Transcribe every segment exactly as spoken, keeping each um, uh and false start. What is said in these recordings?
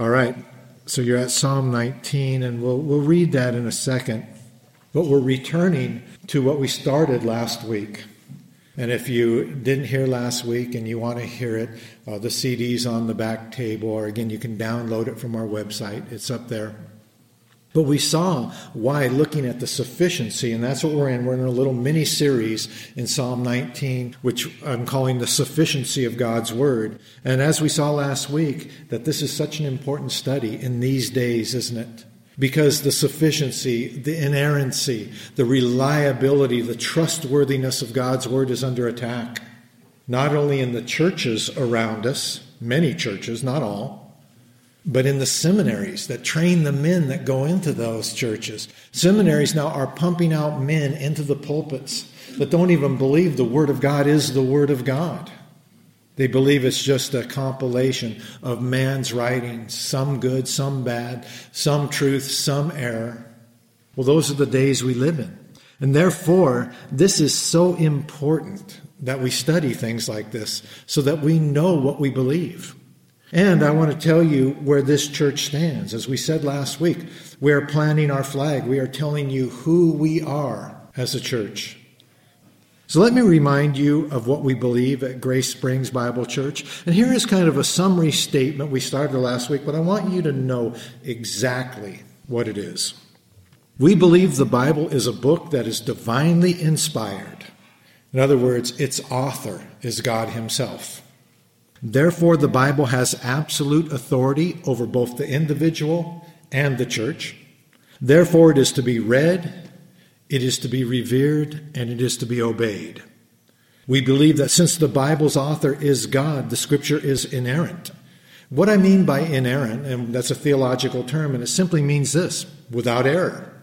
All right, so you're at Psalm nineteen, and we'll we'll read that in a second. But we're returning to what we started last week. And if you didn't hear last week and you want to hear it, uh, the C D's on the back table, or again, you can download it from our website. It's up there. But we saw why looking at the sufficiency, and that's what we're in. We're in a little mini-series in Psalm nineteen, which I'm calling the sufficiency of God's Word. And as we saw last week, that this is such an important study in these days, isn't it? Because the sufficiency, the inerrancy, the reliability, the trustworthiness of God's Word is under attack. Not only in the churches around us, many churches, not all, but in the seminaries that train the men that go into those churches. Seminaries now are pumping out men into the pulpits that don't even believe the Word of God is the Word of God. They believe it's just a compilation of man's writings, some good, some bad, some truth, some error. Well, those are the days we live in. And therefore, this is so important that we study things like this so that we know what we believe. And I want to tell you where this church stands. As we said last week, we are planting our flag. We are telling you who we are as a church. So let me remind you of what we believe at Grace Springs Bible Church. And here is kind of a summary statement. We started last week, but I want you to know exactly what it is. We believe the Bible is a book that is divinely inspired. In other words, its author is God Himself. Therefore, the Bible has absolute authority over both the individual and the church. Therefore, it is to be read, it is to be revered, and it is to be obeyed. We believe that since the Bible's author is God, the Scripture is inerrant. What I mean by inerrant, and that's a theological term, and it simply means this: without error,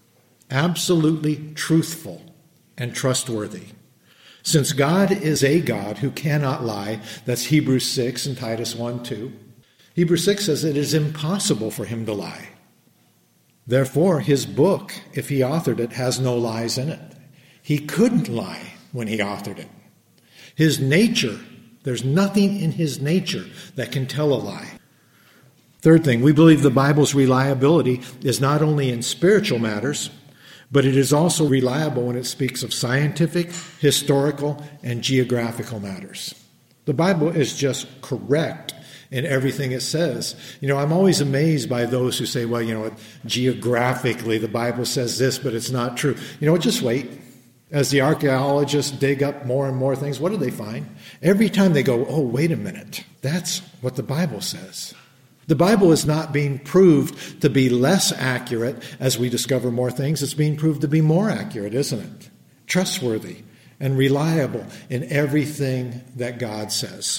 absolutely truthful and trustworthy. Since God is a God who cannot lie, that's Hebrews six and Titus one two. Hebrews six says it is impossible for Him to lie. Therefore, His book, if He authored it, has no lies in it. He couldn't lie when He authored it. His nature, there's nothing in His nature that can tell a lie. Third thing, we believe the Bible's reliability is not only in spiritual matters, but it is also reliable when it speaks of scientific, historical, and geographical matters. The Bible is just correct in everything it says. You know, I'm always amazed by those who say, well, you know, geographically the Bible says this, but it's not true. You know, just wait. As the archaeologists dig up more and more things, what do they find? Every time they go, oh, wait a minute, that's what the Bible says. The Bible is not being proved to be less accurate as we discover more things. It's being proved to be more accurate, isn't it? Trustworthy and reliable in everything that God says.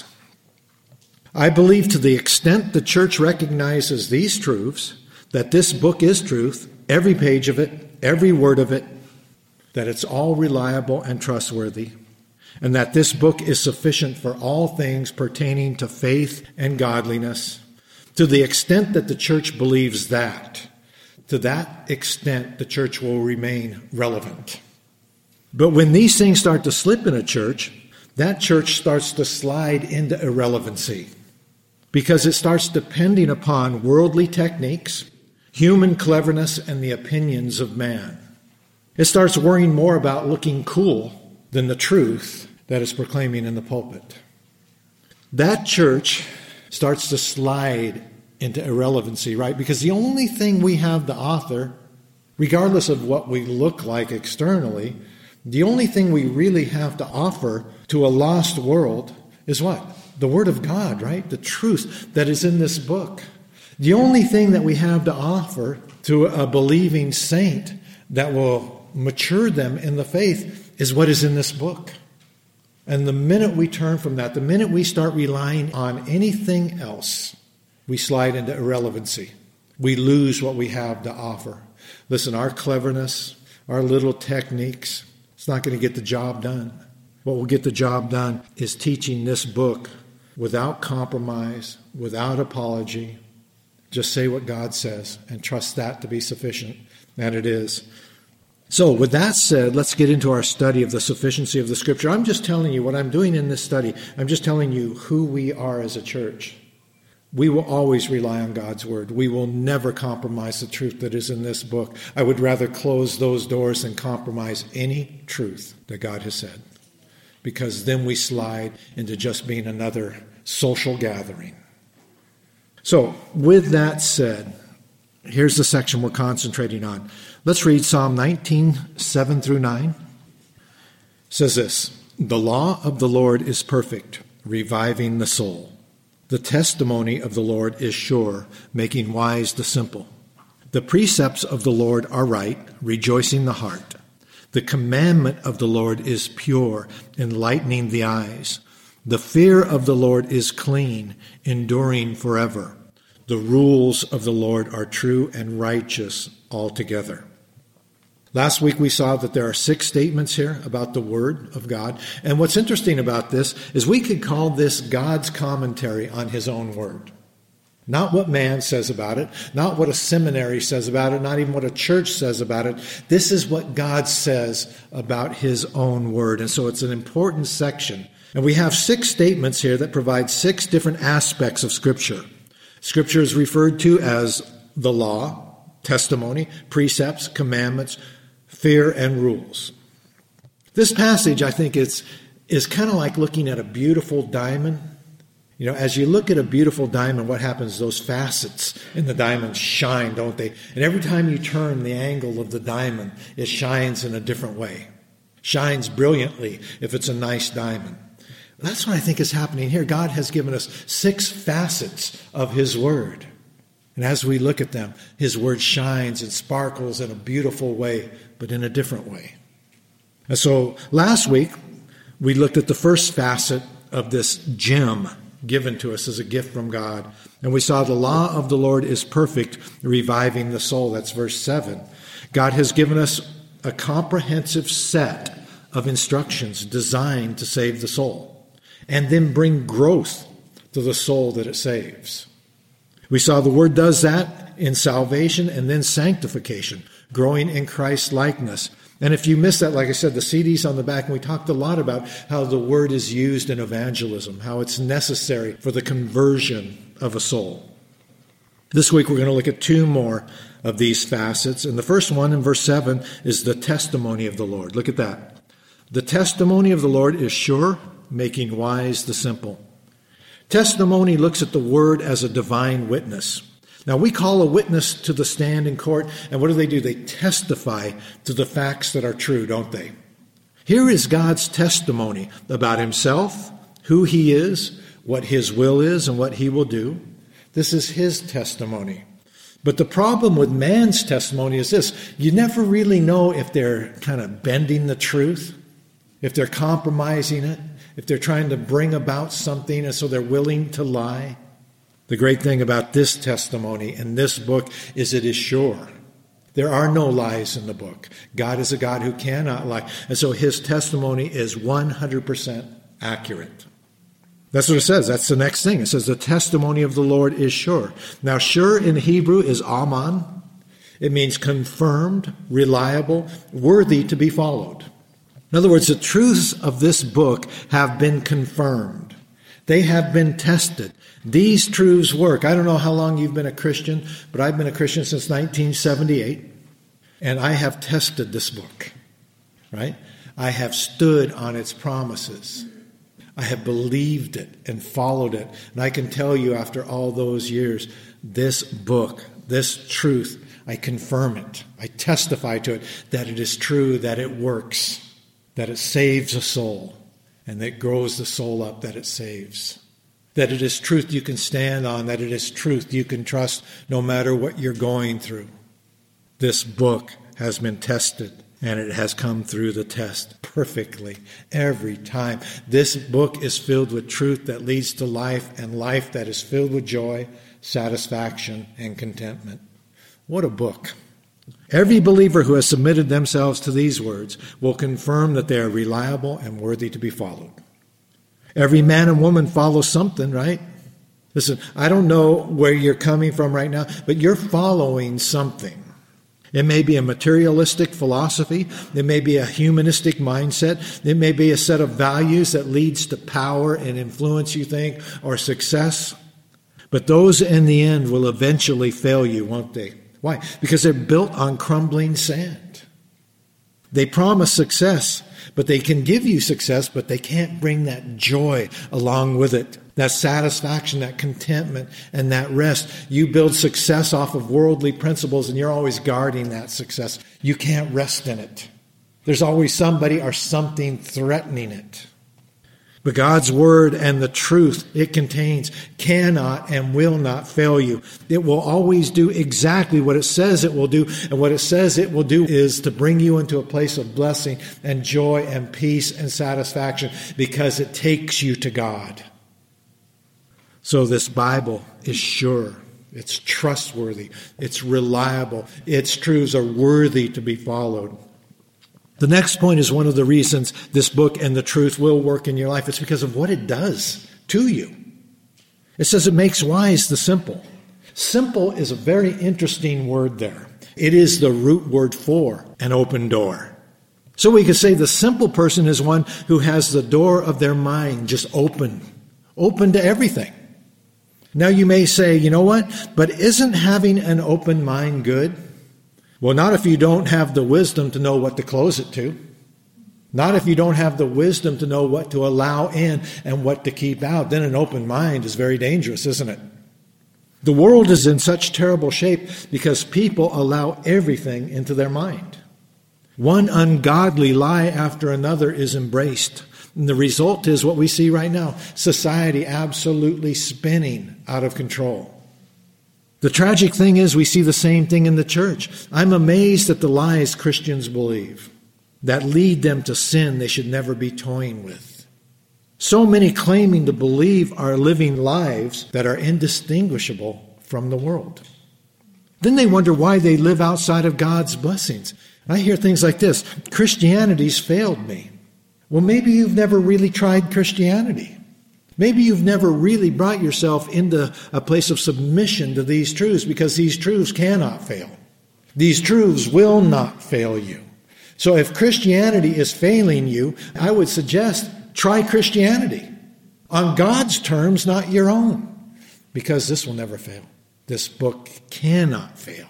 I believe to the extent the church recognizes these truths, that this book is truth, every page of it, every word of it, that it's all reliable and trustworthy, and that this book is sufficient for all things pertaining to faith and godliness. To the extent that the church believes that, to that extent the church will remain relevant. But when these things start to slip in a church, that church starts to slide into irrelevancy because it starts depending upon worldly techniques, human cleverness, and the opinions of man. It starts worrying more about looking cool than the truth that it's proclaiming in the pulpit. That church starts to slide into irrelevancy, right? Because the only thing we have to offer, regardless of what we look like externally, the only thing we really have to offer to a lost world is what? The Word of God, right? The truth that is in this book. The only thing that we have to offer to a believing saint that will mature them in the faith is what is in this book. And the minute we turn from that, the minute we start relying on anything else, we slide into irrelevancy. We lose what we have to offer. Listen, our cleverness, our little techniques, it's not going to get the job done. What will get the job done is teaching this book without compromise, without apology. Just say what God says and trust that to be sufficient. And it is. So with that said, let's get into our study of the sufficiency of the Scripture. I'm just telling you what I'm doing in this study. I'm just telling you who we are as a church. We will always rely on God's word. We will never compromise the truth that is in this book. I would rather close those doors than compromise any truth that God has said, because then we slide into just being another social gathering. So, with that said, here's the section we're concentrating on. Let's read Psalm nineteen, seven through nine. It says this: "The law of the Lord is perfect, reviving the soul. The testimony of the Lord is sure, making wise the simple. The precepts of the Lord are right, rejoicing the heart. The commandment of the Lord is pure, enlightening the eyes. The fear of the Lord is clean, enduring forever. The rules of the Lord are true and righteous altogether." Last week we saw that there are six statements here about the Word of God. And what's interesting about this is we could call this God's commentary on His own Word. Not what man says about it, not what a seminary says about it, not even what a church says about it. This is what God says about His own Word. And so it's an important section. And we have six statements here that provide six different aspects of Scripture. Scripture is referred to as the law, testimony, precepts, commandments, fear, and rules. This passage, I think, is, is kind of like looking at a beautiful diamond. You know, as you look at a beautiful diamond, what happens? Those facets in the diamond shine, don't they? And every time you turn the angle of the diamond, it shines in a different way. Shines brilliantly if it's a nice diamond. That's what I think is happening here. God has given us six facets of His Word. And as we look at them, His Word shines and sparkles in a beautiful way, but in a different way. And so last week, we looked at the first facet of this gem given to us as a gift from God. And we saw the law of the Lord is perfect, reviving the soul. That's verse seven. God has given us a comprehensive set of instructions designed to save the soul and then bring growth to the soul that it saves. We saw the Word does that in salvation and then sanctification, growing in Christ's likeness. And if you missed that, like I said, the C D's on the back, and we talked a lot about how the Word is used in evangelism, how it's necessary for the conversion of a soul. This week we're going to look at two more of these facets. And the first one in verse seven is the testimony of the Lord. Look at that. The testimony of the Lord is sure, making wise the simple. Testimony looks at the Word as a divine witness. Now, we call a witness to the stand in court, and what do they do? They testify to the facts that are true, don't they? Here is God's testimony about Himself, who He is, what His will is, and what He will do. This is His testimony. But the problem with man's testimony is this: you never really know if they're kind of bending the truth, if they're compromising it, if they're trying to bring about something and so they're willing to lie. The great thing about this testimony in this book is it is sure. There are no lies in the book. God is a God who cannot lie. And so His testimony is one hundred percent accurate. That's what it says. That's the next thing. It says the testimony of the Lord is sure. Now, sure in Hebrew is aman. It means confirmed, reliable, worthy to be followed. In other words, the truths of this book have been confirmed. They have been tested. These truths work. I don't know how long you've been a Christian, but I've been a Christian since nineteen seventy-eight, and I have tested this book, right? I have stood on its promises. I have believed it and followed it. And I can tell you after all those years, this book, this truth, I confirm it. I testify to it that it is true, that it works, that it saves a soul, and that grows the soul up that it saves. That it is truth you can stand on, that it is truth you can trust no matter what you're going through. This book has been tested, and it has come through the test perfectly every time. This book is filled with truth that leads to life, and life that is filled with joy, satisfaction, and contentment. What a book. Every believer who has submitted themselves to these words will confirm that they are reliable and worthy to be followed. Every man and woman follows something, right? Listen, I don't know where you're coming from right now, but you're following something. It may be a materialistic philosophy. It may be a humanistic mindset. It may be a set of values that leads to power and influence, you think, or success. But those in the end will eventually fail you, won't they? Why? Because they're built on crumbling sand. They promise success, but they can give you success, but they can't bring that joy along with it, that satisfaction, that contentment, and that rest. You build success off of worldly principles, and you're always guarding that success. You can't rest in it. There's always somebody or something threatening it. But God's word and the truth it contains cannot and will not fail you. It will always do exactly what it says it will do. And what it says it will do is to bring you into a place of blessing and joy and peace and satisfaction, because it takes you to God. So this Bible is sure. It's trustworthy. It's reliable. Its truths are worthy to be followed. The next point is one of the reasons this book and the truth will work in your life. It's because of what it does to you. It says it makes wise the simple. Simple is a very interesting word there. It is the root word for an open door. So we could say the simple person is one who has the door of their mind just open, open to everything. Now you may say, you know what, but isn't having an open mind good? Well, not if you don't have the wisdom to know what to close it to. Not if you don't have the wisdom to know what to allow in and what to keep out. Then an open mind is very dangerous, isn't it? The world is in such terrible shape because people allow everything into their mind. One ungodly lie after another is embraced. And the result is what we see right now. Society absolutely spinning out of control. The tragic thing is we see the same thing in the church. I'm amazed at the lies Christians believe that lead them to sin they should never be toying with. So many claiming to believe are living lives that are indistinguishable from the world. Then they wonder why they live outside of God's blessings. I hear things like this: Christianity's failed me. Well, maybe you've never really tried Christianity. Maybe you've never really brought yourself into a place of submission to these truths, because these truths cannot fail. These truths will not fail you. So if Christianity is failing you, I would suggest try Christianity on God's terms, not your own, because this will never fail. This book cannot fail.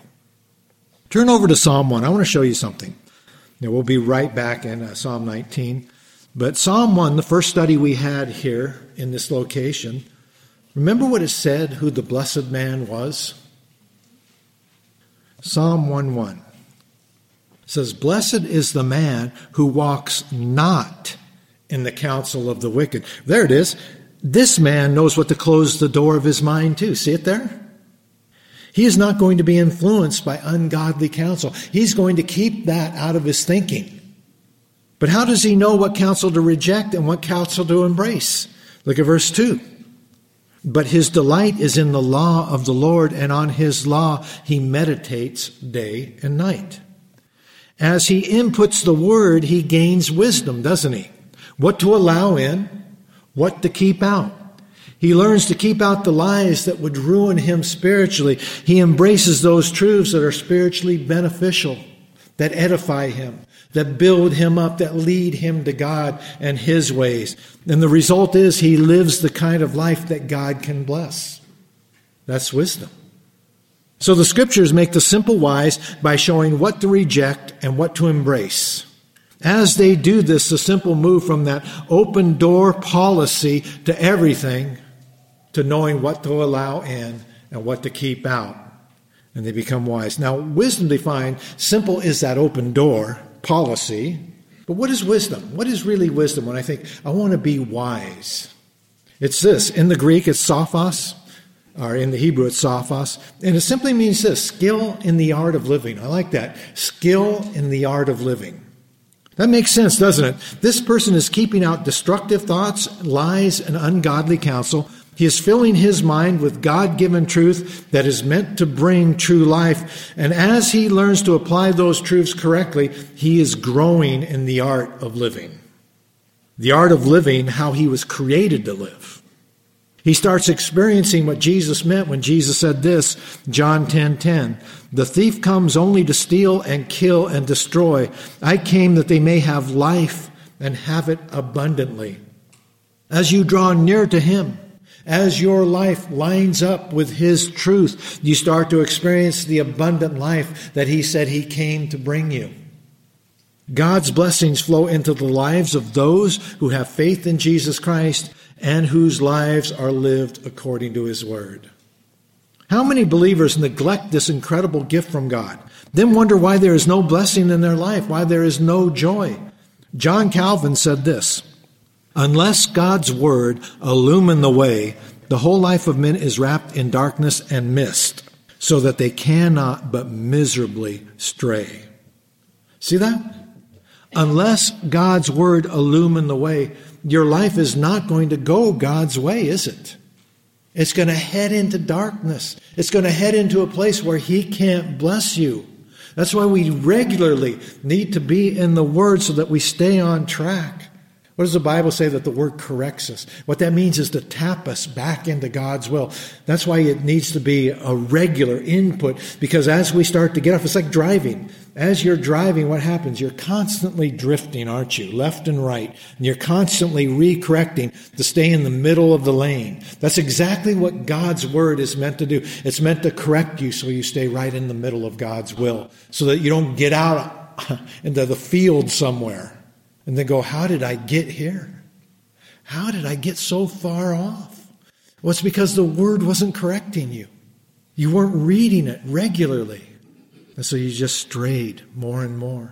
Turn over to Psalm one. I want to show you something. Now, we'll be right back in uh, Psalm nineteen. But Psalm one, the first study we had here in this location, remember what it said, who the blessed man was? Psalm one one says, "Blessed is the man who walks not in the counsel of the wicked." There it is. This man knows what to close the door of his mind to. See it there? He is not going to be influenced by ungodly counsel. He's going to keep that out of his thinking. But how does he know what counsel to reject and what counsel to embrace? Look at verse two. "But his delight is in the law of the Lord, and on his law he meditates day and night." As he inputs the word, he gains wisdom, doesn't he? What to allow in, what to keep out. He learns to keep out the lies that would ruin him spiritually. He embraces those truths that are spiritually beneficial, that edify him, that build him up, that lead him to God and his ways. And the result is he lives the kind of life that God can bless. That's wisdom. So the scriptures make the simple wise by showing what to reject and what to embrace. As they do this, the simple move from that open door policy to everything to knowing what to allow in and what to keep out. And they become wise. Now, wisdom defined, simple is that open door policy. But what is wisdom? What is really wisdom when I think, I want to be wise? It's this. In the Greek, it's sophos, or in the Hebrew, it's sophos. And it simply means this: skill in the art of living. I like that. Skill in the art of living. That makes sense, doesn't it? This person is keeping out destructive thoughts, lies, and ungodly counsel. He is filling his mind with God-given truth that is meant to bring true life. And as he learns to apply those truths correctly, he is growing in the art of living. The art of living how he was created to live. He starts experiencing what Jesus meant when Jesus said this, John ten ten, "The thief comes only to steal and kill and destroy. I came that they may have life and have it abundantly." As you draw near to him, As your life lines up with His truth, you start to experience the abundant life that He said He came to bring you. God's blessings flow into the lives of those who have faith in Jesus Christ and whose lives are lived according to His Word. How many believers neglect this incredible gift from God, then wonder why there is no blessing in their life, why there is no joy? John Calvin said this, "Unless God's Word illumine the way, the whole life of men is wrapped in darkness and mist, so that they cannot but miserably stray." See that? Unless God's Word illumine the way, your life is not going to go God's way, is it? It's going to head into darkness. It's going to head into a place where He can't bless you. That's why we regularly need to be in the Word so that we stay on track. What does the Bible say? That the Word corrects us. What that means is to tap us back into God's will. That's why it needs to be a regular input, because as we start to get off, it's like driving. As you're driving, what happens? You're constantly drifting, aren't you? Left and right. And you're constantly re-correcting to stay in the middle of the lane. That's exactly what God's Word is meant to do. It's meant to correct you so you stay right in the middle of God's will, so that you don't get out into the field somewhere and then go, how did I get here? How did I get so far off? Well, it's because the Word wasn't correcting you. You weren't reading it regularly. And so you just strayed more and more.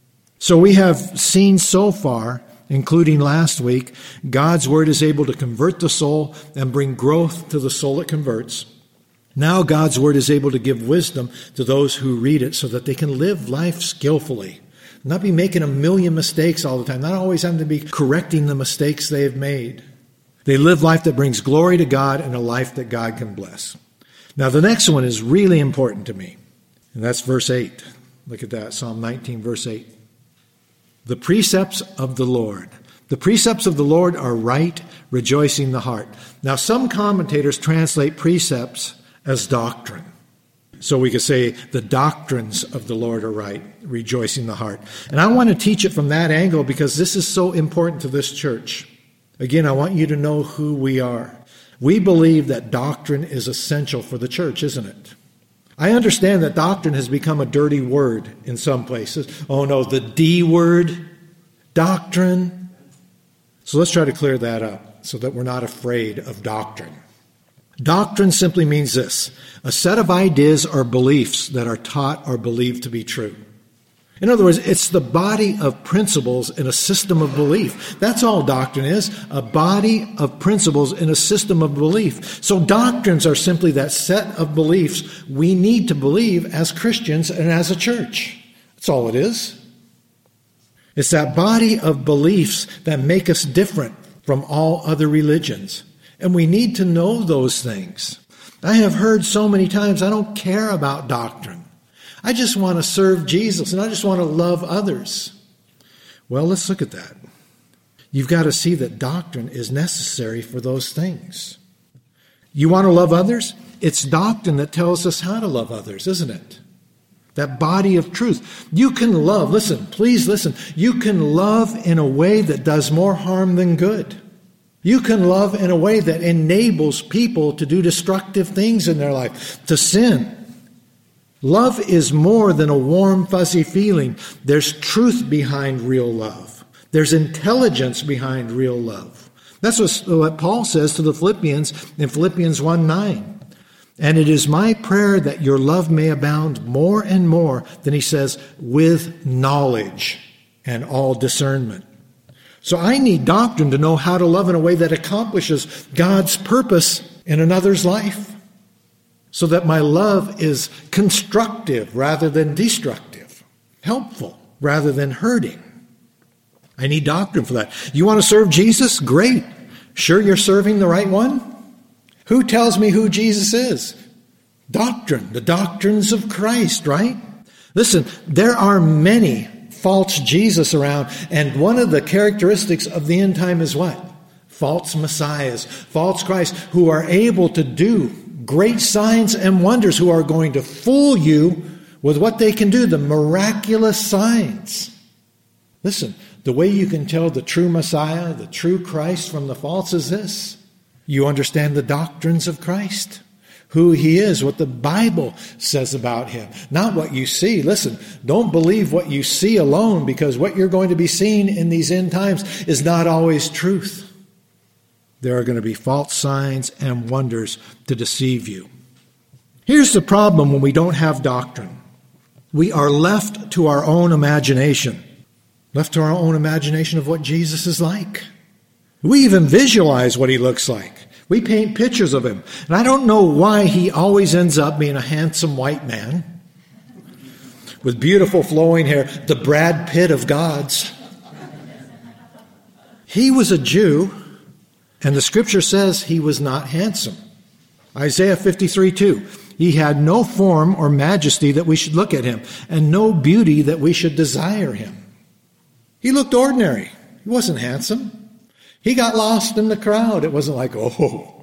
So we have seen so far, including last week, God's Word is able to convert the soul and bring growth to the soul it converts. Now God's Word is able to give wisdom to those who read it so that they can live life skillfully. Not be making a million mistakes all the time. Not always having to be correcting the mistakes they have made. They live life that brings glory to God and a life that God can bless. Now the next one is really important to me. And that's verse eight. Look at that, Psalm nineteen, verse eight. The precepts of the Lord. The precepts of the Lord are right, rejoicing the heart. Now some commentators translate precepts as doctrine. So we could say the doctrines of the Lord are right, rejoicing the heart. And I want to teach it from that angle because this is so important to this church. Again, I want you to know who we are. We believe that doctrine is essential for the church, isn't it? I understand that doctrine has become a dirty word in some places. Oh no, the D word, doctrine. So let's try to clear that up so that we're not afraid of doctrine. Doctrine simply means this: a set of ideas or beliefs that are taught or believed to be true. In other words, it's the body of principles in a system of belief. That's all doctrine is, a body of principles in a system of belief. So doctrines are simply that set of beliefs we need to believe as Christians and as a church. That's all it is. It's that body of beliefs that make us different from all other religions. And we need to know those things. I have heard so many times, I don't care about doctrine. I just want to serve Jesus and I just want to love others. Well, let's look at that. You've got to see that doctrine is necessary for those things. You want to love others? It's doctrine that tells us how to love others, isn't it? That body of truth. You can love, listen, please listen. You can love in a way that does more harm than good. You can love in a way that enables people to do destructive things in their life, to sin. Love is more than a warm, fuzzy feeling. There's truth behind real love. There's intelligence behind real love. That's what Paul says to the Philippians in Philippians one nine. And it is my prayer that your love may abound more and more, than he says, with knowledge and all discernment. So I need doctrine to know how to love in a way that accomplishes God's purpose in another's life, so that my love is constructive rather than destructive, helpful rather than hurting. I need doctrine for that. You want to serve Jesus? Great. Sure you're serving the right one? Who tells me who Jesus is? Doctrine, the doctrines of Christ, right? Listen, there are many false Jesus around, and one of the characteristics of the end time is what? False messiahs, false Christ, who are able to do great signs and wonders, who are going to fool you with what they can do, the miraculous signs. Listen, the way you can tell the true Messiah, the true Christ from the false is this. You understand the doctrines of Christ, who he is, what the Bible says about him, not what you see. Listen, don't believe what you see alone, because what you're going to be seeing in these end times is not always truth. There are going to be false signs and wonders to deceive you. Here's the problem when we don't have doctrine. We are left to our own imagination, left to our own imagination of what Jesus is like. We even visualize what he looks like. We paint pictures of him. And I don't know why he always ends up being a handsome white man with beautiful flowing hair, the Brad Pitt of gods. He was a Jew, and the scripture says he was not handsome. Isaiah fifty-three two. He had no form or majesty that we should look at him, and no beauty that we should desire him. He looked ordinary. He wasn't handsome. He got lost in the crowd. It wasn't like, oh,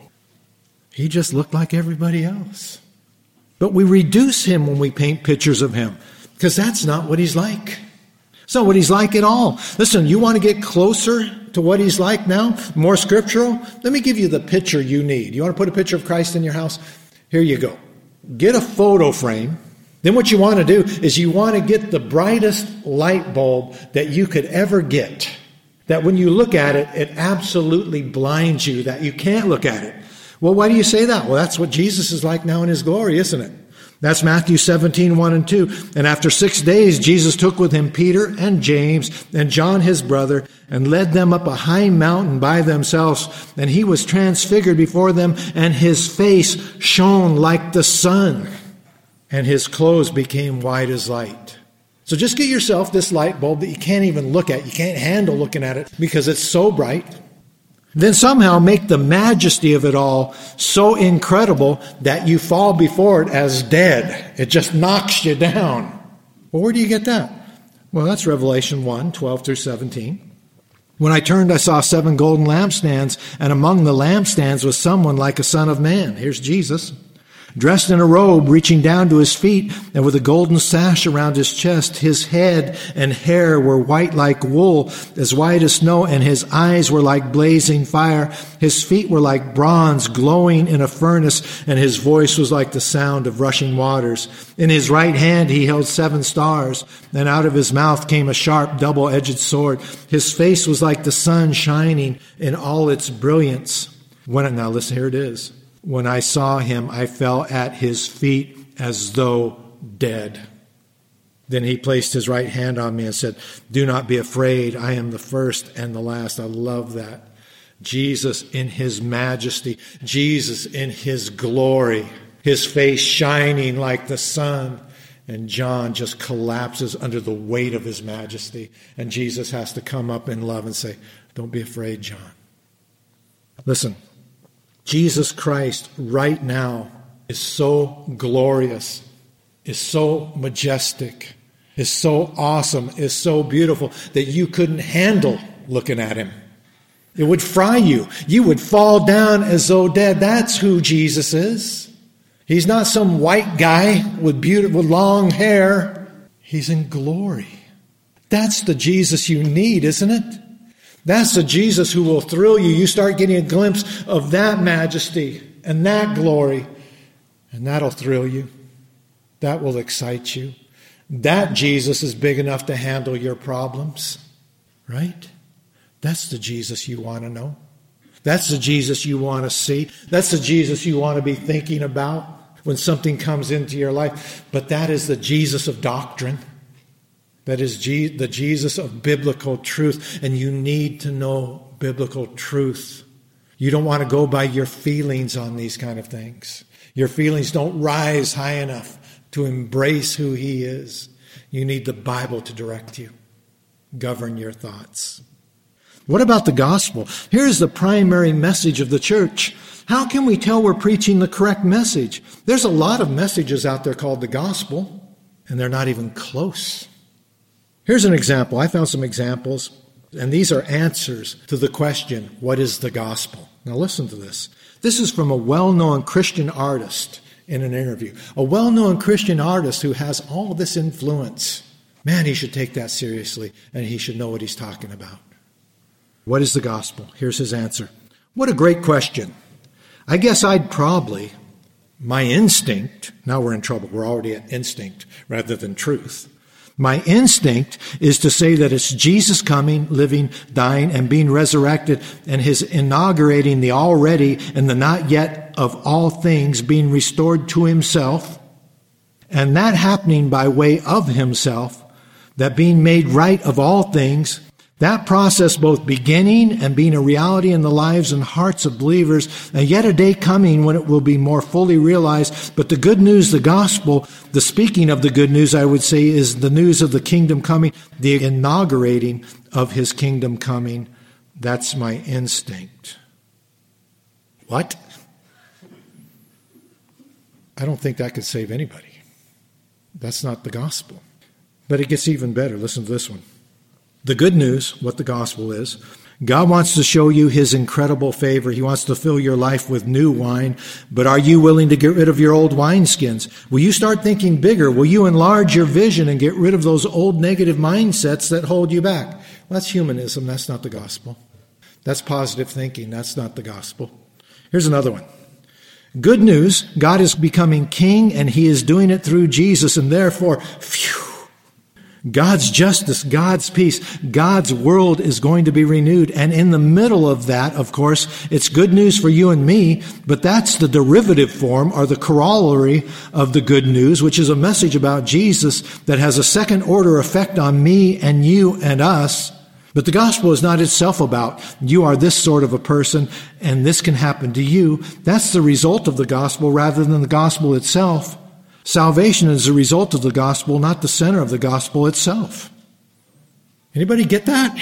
he just looked like everybody else. But we reduce him when we paint pictures of him, because that's not what he's like. It's not what he's like at all. Listen, you want to get closer to what he's like now, more scriptural? Let me give you the picture you need. You want to put a picture of Christ in your house? Here you go. Get a photo frame. Then what you want to do is you want to get the brightest light bulb that you could ever get. That when you look at it, it absolutely blinds you, that you can't look at it. Well, why do you say that? Well, that's what Jesus is like now in his glory, isn't it? That's Matthew seventeen, one and two. And after six days, Jesus took with him Peter and James and John his brother and led them up a high mountain by themselves. And he was transfigured before them, and his face shone like the sun, and his clothes became white as light. So just get yourself this light bulb that you can't even look at. You can't handle looking at it because it's so bright. Then somehow make the majesty of it all so incredible that you fall before it as dead. It just knocks you down. Well, where do you get that? Well, that's Revelation one, twelve through seventeen. When I turned, I saw seven golden lampstands, and among the lampstands was someone like a son of man. Here's Jesus, dressed in a robe reaching down to his feet, and with a golden sash around his chest. His head and hair were white like wool, as white as snow, and his eyes were like blazing fire. His feet were like bronze glowing in a furnace, and his voice was like the sound of rushing waters. In his right hand he held seven stars, and out of his mouth came a sharp double-edged sword. His face was like the sun shining in all its brilliance. When, now listen, here it is. When I saw him, I fell at his feet as though dead. Then he placed his right hand on me and said, "Do not be afraid. I am the first and the last." I love that. Jesus in his majesty, Jesus in his glory, his face shining like the sun. And John just collapses under the weight of his majesty. And Jesus has to come up in love and say, "Don't be afraid, John." Listen. Jesus Christ right now is so glorious, is so majestic, is so awesome, is so beautiful that you couldn't handle looking at him. It would fry you. You would fall down as though dead. That's who Jesus is. He's not some white guy with beautiful long hair. He's in glory. That's the Jesus you need, isn't it? That's the Jesus who will thrill you. You start getting a glimpse of that majesty and that glory, and that'll thrill you. That will excite you. That Jesus is big enough to handle your problems, right? That's the Jesus you want to know. That's the Jesus you want to see. That's the Jesus you want to be thinking about when something comes into your life. But that is the Jesus of doctrine. That is Je- the Jesus of biblical truth, and you need to know biblical truth. You don't want to go by your feelings on these kind of things. Your feelings don't rise high enough to embrace who he is. You need the Bible to direct you, govern your thoughts. What about the gospel? Here's the primary message of the church. How can we tell we're preaching the correct message? There's a lot of messages out there called the gospel, and they're not even close. Here's an example. I found some examples, and these are answers to the question, what is the gospel? Now listen to this. This is from a well-known Christian artist in an interview. A well-known Christian artist who has all this influence. Man, he should take that seriously, and he should know what he's talking about. What is the gospel? Here's his answer. What a great question. I guess I'd probably, my instinct, now we're in trouble, we're already at instinct rather than truth. My instinct is to say that it's Jesus coming, living, dying, and being resurrected, and his inaugurating the already and the not yet of all things being restored to himself, and that happening by way of himself, that being made right of all things, that process both beginning and being a reality in the lives and hearts of believers, and yet a day coming when it will be more fully realized. But the good news, the gospel, the speaking of the good news, I would say, is the news of the kingdom coming, the inaugurating of his kingdom coming. That's my instinct. What? I don't think that could save anybody. That's not the gospel. But it gets even better. Listen to this one. The good news, what the gospel is, God wants to show you his incredible favor. He wants to fill your life with new wine. But are you willing to get rid of your old wineskins? Will you start thinking bigger? Will you enlarge your vision and get rid of those old negative mindsets that hold you back? Well, that's humanism. That's not the gospel. That's positive thinking. That's not the gospel. Here's another one. Good news, God is becoming king and he is doing it through Jesus, and therefore, phew, God's justice, God's peace, God's world is going to be renewed. And in the middle of that, of course, it's good news for you and me, but that's the derivative form or the corollary of the good news, which is a message about Jesus that has a second order effect on me and you and us. But the gospel is not itself about you are this sort of a person and this can happen to you. That's the result of the gospel rather than the gospel itself. Salvation is a result of the gospel, not the center of the gospel itself. Anybody get that?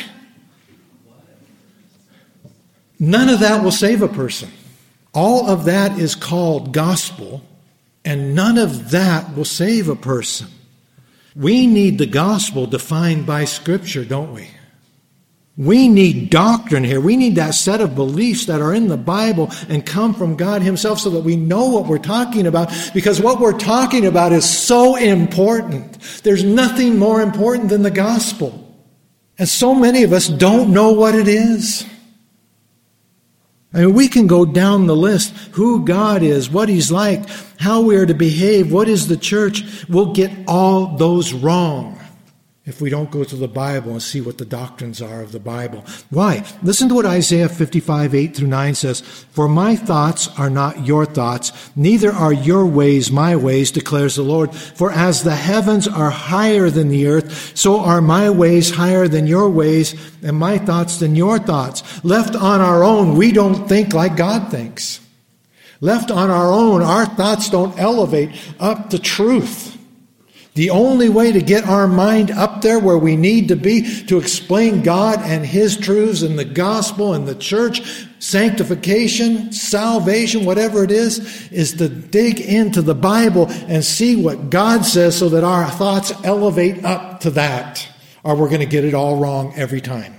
None of that will save a person. All of that is called gospel, and none of that will save a person. We need the gospel defined by Scripture, don't we? We need doctrine here. We need that set of beliefs that are in the Bible and come from God himself so that we know what we're talking about, because what we're talking about is so important. There's nothing more important than the gospel. And so many of us don't know what it is. I mean, we can go down the list, who God is, what he's like, how we are to behave, what is the church. We'll get all those wrong if we don't go to the Bible and see what the doctrines are of the Bible. Why? Listen to what Isaiah fifty-five, eight through nine says. For my thoughts are not your thoughts, neither are your ways my ways, declares the Lord. For as the heavens are higher than the earth, so are my ways higher than your ways, and my thoughts than your thoughts. Left on our own, we don't think like God thinks. Left on our own, our thoughts don't elevate up to truth. The only way to get our mind up there where we need to be to explain God and his truths and the gospel and the church, sanctification, salvation, whatever it is, is to dig into the Bible and see what God says so that our thoughts elevate up to that, or we're going to get it all wrong every time.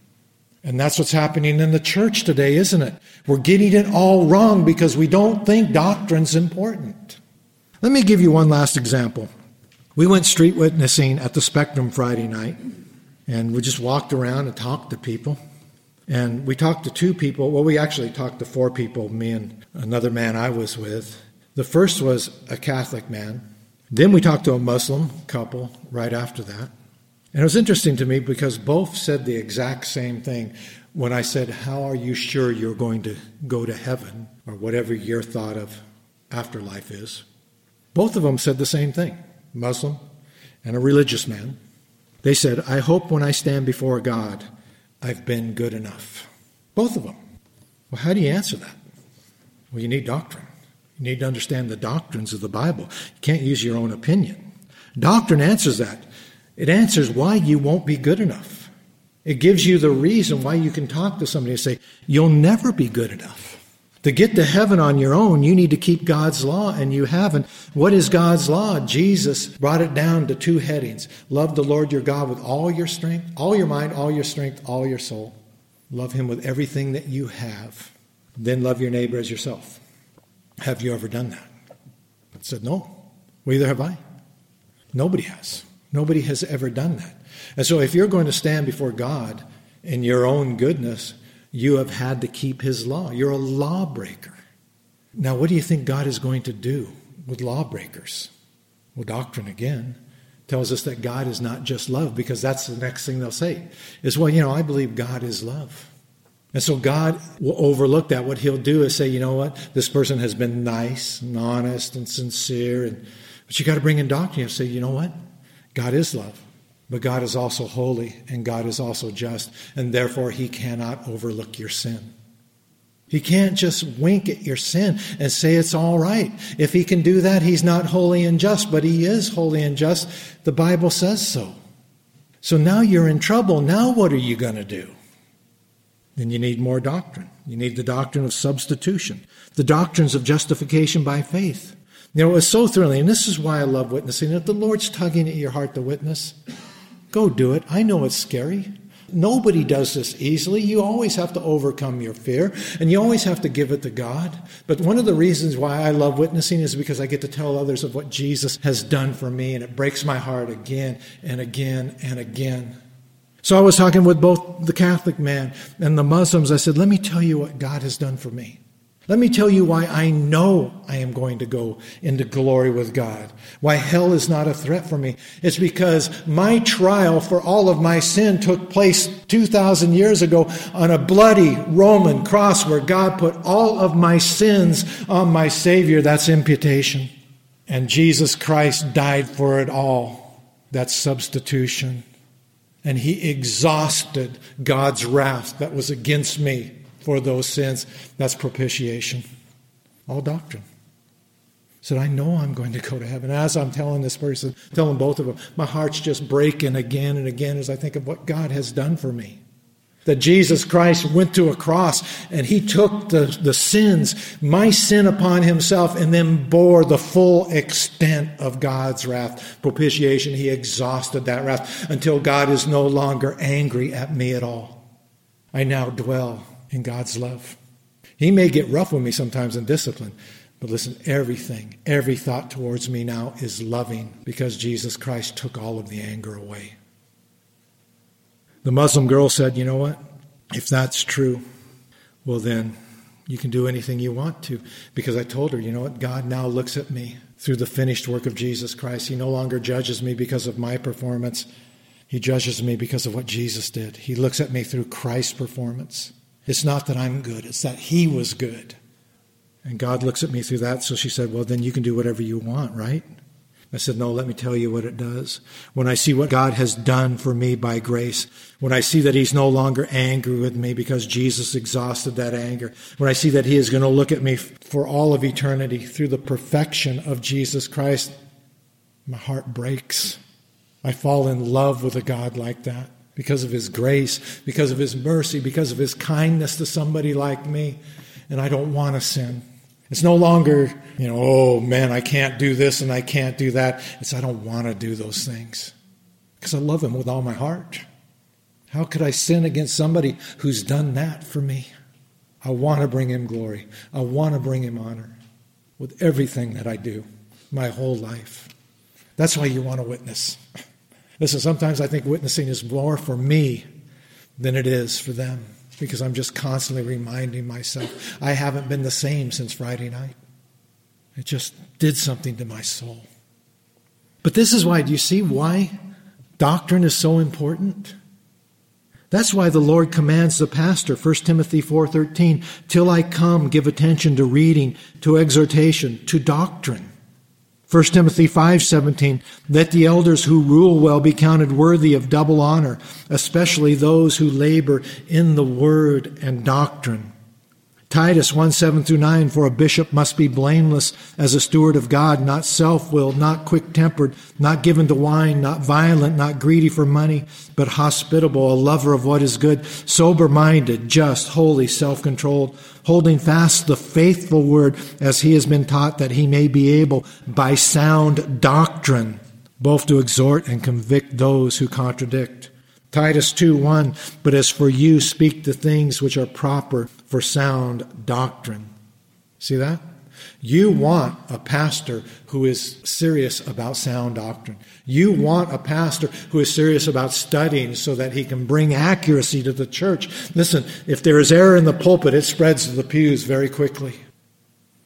And that's what's happening in the church today, isn't it? We're getting it all wrong because we don't think doctrine's important. Let me give you one last example. We went street witnessing at the Spectrum Friday night, and we just walked around and talked to people. And we talked to two people. Well, we actually talked to four people, me and another man I was with. The first was a Catholic man. Then we talked to a Muslim couple right after that. And it was interesting to me because both said the exact same thing. When I said, how are you sure you're going to go to heaven, or whatever your thought of afterlife is? Both of them said the same thing. Muslim and a religious man. They said, I hope when I stand before God, I've been good enough. Both of them. Well, how do you answer that? Well, you need doctrine. You need to understand the doctrines of the Bible. You can't use your own opinion. Doctrine answers that. It answers why you won't be good enough. It gives you the reason why you can talk to somebody and say, you'll never be good enough. To get to heaven on your own, you need to keep God's law, and you haven't. What is God's law? Jesus brought it down to two headings. Love the Lord your God with all your strength, all your mind, all your strength, all your soul. Love him with everything that you have. Then love your neighbor as yourself. Have you ever done that? I said, no. Well, either have I. Nobody has. Nobody has ever done that. And so if you're going to stand before God in your own goodness, you have had to keep his law. You're a lawbreaker. Now, what do you think God is going to do with lawbreakers? Well, doctrine, again, tells us that God is not just love, because that's the next thing they'll say is, well, you know, I believe God is love. And so God will overlook that. What he'll do is say, you know what, this person has been nice and honest and sincere, and but you got to bring in doctrine. You say, you know what, God is love, but God is also holy, and God is also just, and therefore he cannot overlook your sin. He can't just wink at your sin and say it's all right. If he can do that, he's not holy and just, but he is holy and just. The Bible says so. So now you're in trouble. Now what are you going to do? Then you need more doctrine. You need the doctrine of substitution, the doctrines of justification by faith. You know, it was so thrilling, and this is why I love witnessing. If the Lord's tugging at your heart to witness, go do it. I know it's scary. Nobody does this easily. You always have to overcome your fear, and you always have to give it to God. But one of the reasons why I love witnessing is because I get to tell others of what Jesus has done for me, and it breaks my heart again and again and again. So I was talking with both the Catholic man and the Muslims. I said, let me tell you what God has done for me. Let me tell you why I know I am going to go into glory with God. Why hell is not a threat for me. It's because my trial for all of my sin took place two thousand years ago on a bloody Roman cross where God put all of my sins on my Savior. That's imputation. And Jesus Christ died for it all. That's substitution. And he exhausted God's wrath that was against me for those sins. That's propitiation. All doctrine. Said, I know I'm going to go to heaven. As I'm telling this person, telling both of them, my heart's just breaking again and again as I think of what God has done for me. That Jesus Christ went to a cross and he took the, the sins, my sin upon himself, and then bore the full extent of God's wrath. Propitiation, he exhausted that wrath until God is no longer angry at me at all. I now dwell in God's love. He may get rough with me sometimes in discipline, but listen, everything, every thought towards me now is loving because Jesus Christ took all of the anger away. The Muslim girl said, you know what? If that's true, well then you can do anything you want to. Because I told her, you know what? God now looks at me through the finished work of Jesus Christ. He no longer judges me because of my performance. He judges me because of what Jesus did. He looks at me through Christ's performance. It's not that I'm good. It's that he was good. And God looks at me through that. So she said, well, then you can do whatever you want, right? I said, no, let me tell you what it does. When I see what God has done for me by grace, when I see that he's no longer angry with me because Jesus exhausted that anger, when I see that he is going to look at me for all of eternity through the perfection of Jesus Christ, my heart breaks. I fall in love with a God like that because of his grace, because of his mercy, because of his kindness to somebody like me. And I don't want to sin. It's no longer, you know, oh man, I can't do this and I can't do that. It's I don't want to do those things because I love him with all my heart. How could I sin against somebody who's done that for me? I want to bring him glory. I want to bring him honor with everything that I do, my whole life. That's why you want to witness. Listen, sometimes I think witnessing is more for me than it is for them. Because I'm just constantly reminding myself, I haven't been the same since Friday night. It just did something to my soul. But this is why, do you see why doctrine is so important? That's why the Lord commands the pastor, First Timothy four thirteen, till I come, give attention to reading, to exhortation, to doctrine. First Timothy five seventeen, let the elders who rule well be counted worthy of double honor, especially those who labor in the word and doctrine. Titus one seven through nine, for a bishop must be blameless as a steward of God, not self-willed, not quick-tempered, not given to wine, not violent, not greedy for money, but hospitable, a lover of what is good, sober-minded, just, holy, self-controlled, holding fast the faithful word as he has been taught, that he may be able, by sound doctrine, both to exhort and convict those who contradict. Titus two one, but as for you, speak the things which are proper for sound doctrine. See that? You want a pastor who is serious about sound doctrine. You want a pastor who is serious about studying so that he can bring accuracy to the church. Listen, if there is error in the pulpit, it spreads to the pews very quickly.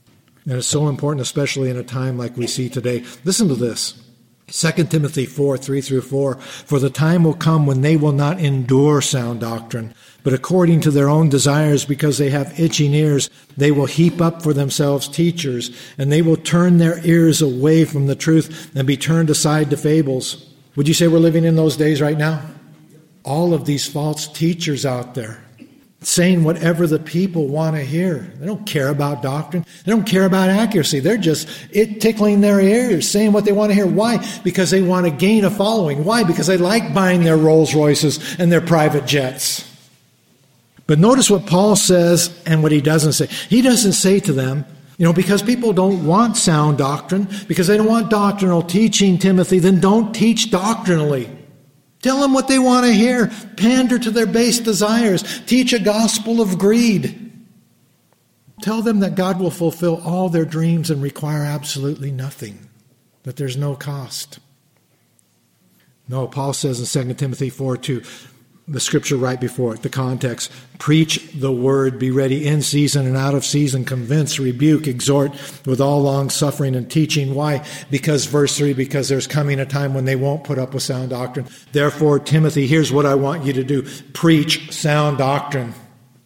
And it's so important, especially in a time like we see today. Listen to this. Second Timothy four, three through four. For the time will come when they will not endure sound doctrine, but according to their own desires, because they have itching ears, they will heap up for themselves teachers, and they will turn their ears away from the truth and be turned aside to fables. Would you say we're living in those days right now? All of these false teachers out there saying whatever the people want to hear. They don't care about doctrine. They don't care about accuracy. They're just it tickling their ears, saying what they want to hear. Why? Because they want to gain a following. Why? Because they like buying their Rolls Royces and their private jets. But notice what Paul says and what he doesn't say. He doesn't say to them, you know, because people don't want sound doctrine, because they don't want doctrinal teaching, Timothy, then don't teach doctrinally. Tell them what they want to hear. Pander to their base desires. Teach a gospel of greed. Tell them that God will fulfill all their dreams and require absolutely nothing, that there's no cost. No, Paul says in Second Timothy four two, the scripture right before it, the context, preach the word, be ready in season and out of season, convince, rebuke, exhort with all long suffering and teaching. Why? Because verse three, because there's coming a time when they won't put up with sound doctrine. Therefore, Timothy, here's what I want you to do. Preach sound doctrine.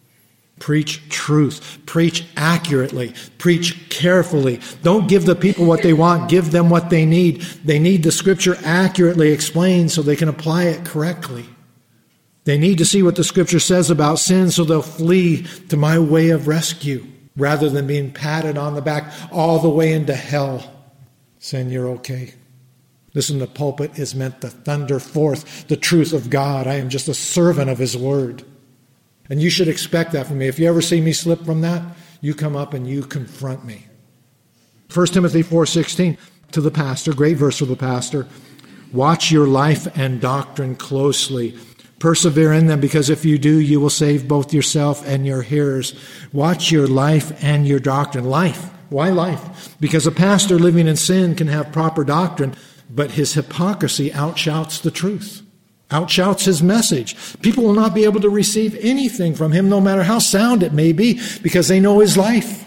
Preach truth. Preach accurately. Preach carefully. Don't give the people what they want. Give them what they need. They need the scripture accurately explained so they can apply it correctly. They need to see what the scripture says about sin so they'll flee to my way of rescue rather than being patted on the back all the way into hell saying you're okay. Listen, the pulpit is meant to thunder forth the truth of God. I am just a servant of his word. And you should expect that from me. If you ever see me slip from that, you come up and you confront me. First Timothy four sixteen, to the pastor, great verse for the pastor. Watch your life and doctrine closely. Persevere in them, because if you do, you will save both yourself and your hearers. Watch your life and your doctrine. Life. Why life? Because a pastor living in sin can have proper doctrine, but his hypocrisy outshouts the truth, outshouts his message. People will not be able to receive anything from him, no matter how sound it may be, because they know his life.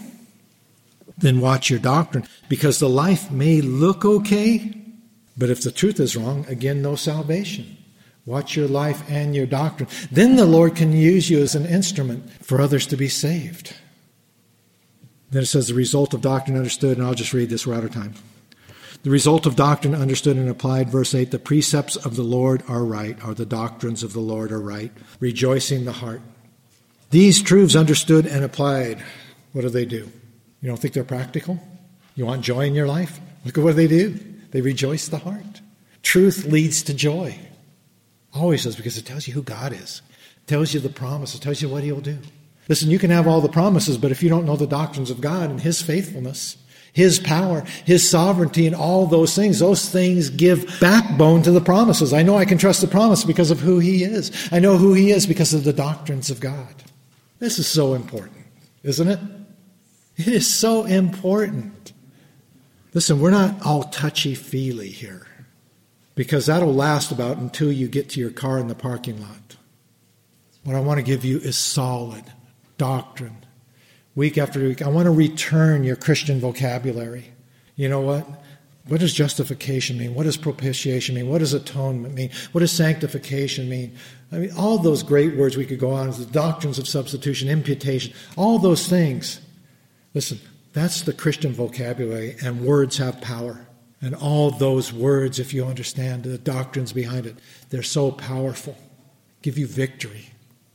Then watch your doctrine, because the life may look okay, but if the truth is wrong, again, no salvation. Watch your life and your doctrine. Then the Lord can use you as an instrument for others to be saved. Then it says the result of doctrine understood, and I'll just read this, we're out of time. The result of doctrine understood and applied, verse eight, the precepts of the Lord are right, or the doctrines of the Lord are right, rejoicing the heart. These truths understood and applied, what do they do? You don't think they're practical? You want joy in your life? Look at what they do. They rejoice the heart. Truth leads to joy. Always does, because it tells you who God is. It tells you the promise. It tells you what he'll do. Listen, you can have all the promises, but if you don't know the doctrines of God and his faithfulness, his power, his sovereignty, and all those things, those things give backbone to the promises. I know I can trust the promise because of who he is. I know who he is because of the doctrines of God. This is so important, isn't it? It is so important. Listen, we're not all touchy-feely here, because that'll last about until you get to your car in the parking lot. What I want to give you is solid doctrine. Week after week, I want to return your Christian vocabulary. You know what? What does justification mean? What does propitiation mean? What does atonement mean? What does sanctification mean? I mean, all those great words we could go on, the doctrines of substitution, imputation, all those things. Listen, that's the Christian vocabulary, and words have power. And all those words, if you understand the doctrines behind it, they're so powerful. Give you victory.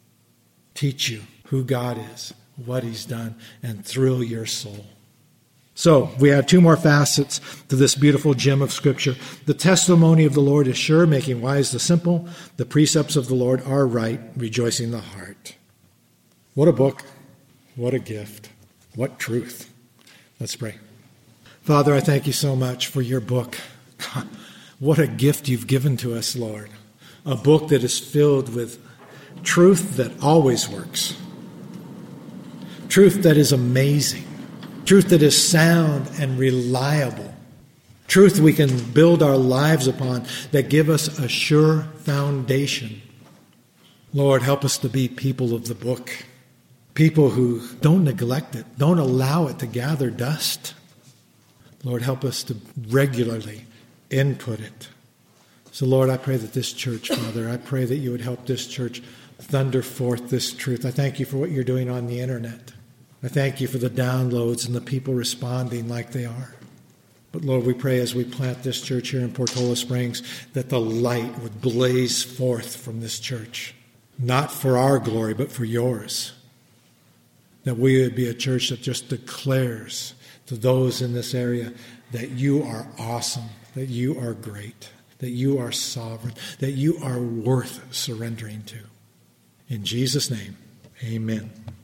Teach you who God is, what he's done, and thrill your soul. So, we add two more facets to this beautiful gem of Scripture. The testimony of the Lord is sure, making wise the simple. The precepts of the Lord are right, rejoicing the heart. What a book. What a gift. What truth. Let's pray. Father, I thank you so much for your book. What a gift you've given to us, Lord. A book that is filled with truth that always works. Truth that is amazing. Truth that is sound and reliable. Truth we can build our lives upon that give us a sure foundation. Lord, help us to be people of the book. people who don't neglect it, don't allow it to gather dust. Lord, help us to regularly input it. So, Lord, I pray that this church, Father, I pray that you would help this church thunder forth this truth. I thank you for what you're doing on the internet. I thank you for the downloads and the people responding like they are. But, Lord, we pray as we plant this church here in Portola Springs that the light would blaze forth from this church, not for our glory, but for yours. That we would be a church that just declares to those in this area that you are awesome, that you are great, that you are sovereign, that you are worth surrendering to. In Jesus' name, amen.